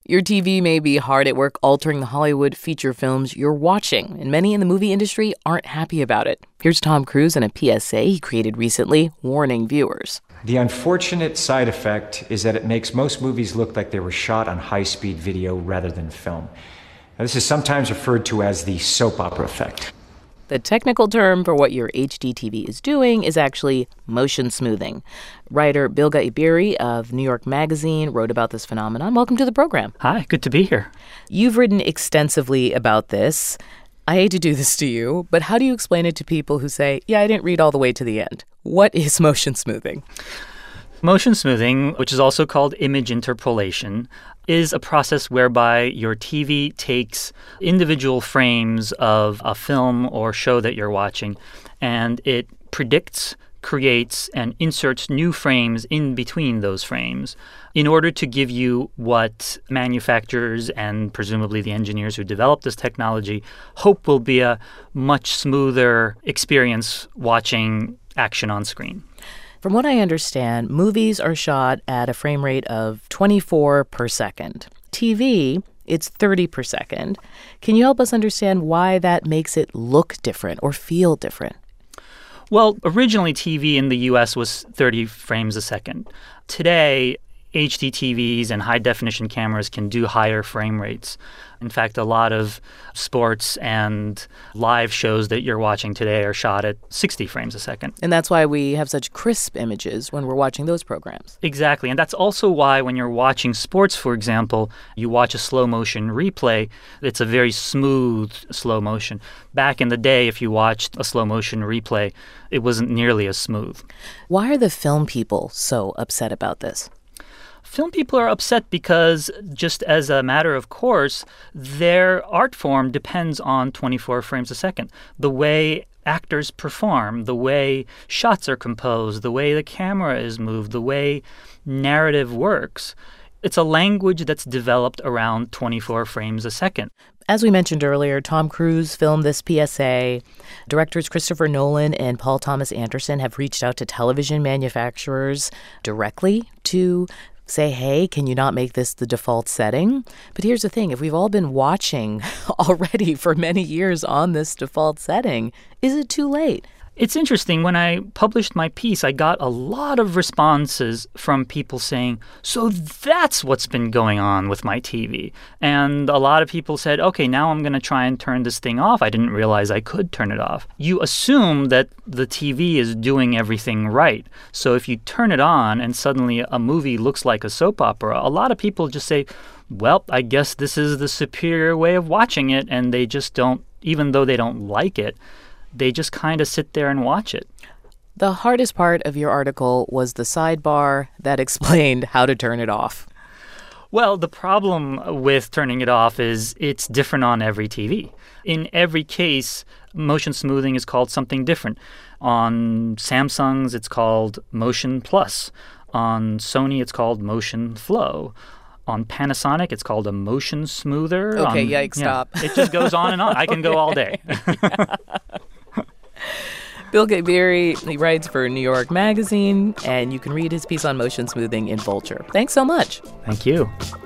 Your TV may be hard at work altering the Hollywood feature films you're watching, and many in the movie industry aren't happy about it. Here's Tom Cruise in a PSA he created recently, warning viewers. The unfortunate side effect is that it makes most movies look like they were shot on high-speed video rather than film. Now, this is sometimes referred to as the soap opera effect. The technical term for what your HD TV is doing is actually motion smoothing. Writer Bilge Ebiri of New York Magazine wrote about this phenomenon. Welcome to the program. Hi, good to be here. You've written extensively about this. I hate to do this to you, but how do you explain it to people who say, yeah, I didn't read all the way to the end? What is motion smoothing? Motion smoothing, which is also called image interpolation, is a process whereby your TV takes individual frames of a film or show that you're watching, and it predicts, creates, and inserts new frames in between those frames in order to give you what manufacturers and presumably the engineers who developed this technology hope will be a much smoother experience watching action on screen. From what I understand, movies are shot at a frame rate of 24 per second. TV, it's 30 per second. Can you help us understand why that makes it look different or feel different? Well, originally TV in the U.S. was 30 frames a second. Today, HD TVs and high-definition cameras can do higher frame rates. In fact, a lot of sports and live shows that you're watching today are shot at 60 frames a second. And that's why we have such crisp images when we're watching those programs. Exactly. And that's also why when you're watching sports, for example, you watch a slow-motion replay, it's a very smooth slow motion. Back in the day, if you watched a slow-motion replay, it wasn't nearly as smooth. Why are the film people so upset about this? Film people are upset because, just as a matter of course, their art form depends on 24 frames a second. The way actors perform, the way shots are composed, the way the camera is moved, the way narrative works. It's a language that's developed around 24 frames a second. As we mentioned earlier, Tom Cruise filmed this PSA. Directors Christopher Nolan and Paul Thomas Anderson have reached out to television manufacturers directly to say, hey, can you not make this the default setting? But here's the thing. If we've all been watching already for many years on this default setting, is it too late? It's interesting. When I published my piece, I got a lot of responses from people saying, so that's what's been going on with my TV. And a lot of people said, okay, now I'm going to try and turn this thing off. I didn't realize I could turn it off. You assume that the TV is doing everything right. So if you turn it on and suddenly a movie looks like a soap opera, a lot of people just say, well, I guess this is the superior way of watching it. And they just don't, even though they don't like it, they just kind of sit there and watch it. The hardest part of your article was the sidebar that explained how to turn it off. Well, the problem with turning it off is it's different on every TV. In every case, motion smoothing is called something different. On Samsung's, it's called Motion Plus. On Sony, it's called Motion Flow. On Panasonic, it's called a motion smoother. Okay, yikes, stop. It just goes on and on. I can go all day. Bilge Ebiri, he writes for New York Magazine, and you can read his piece on motion smoothing in Vulture. Thanks so much. Thank you.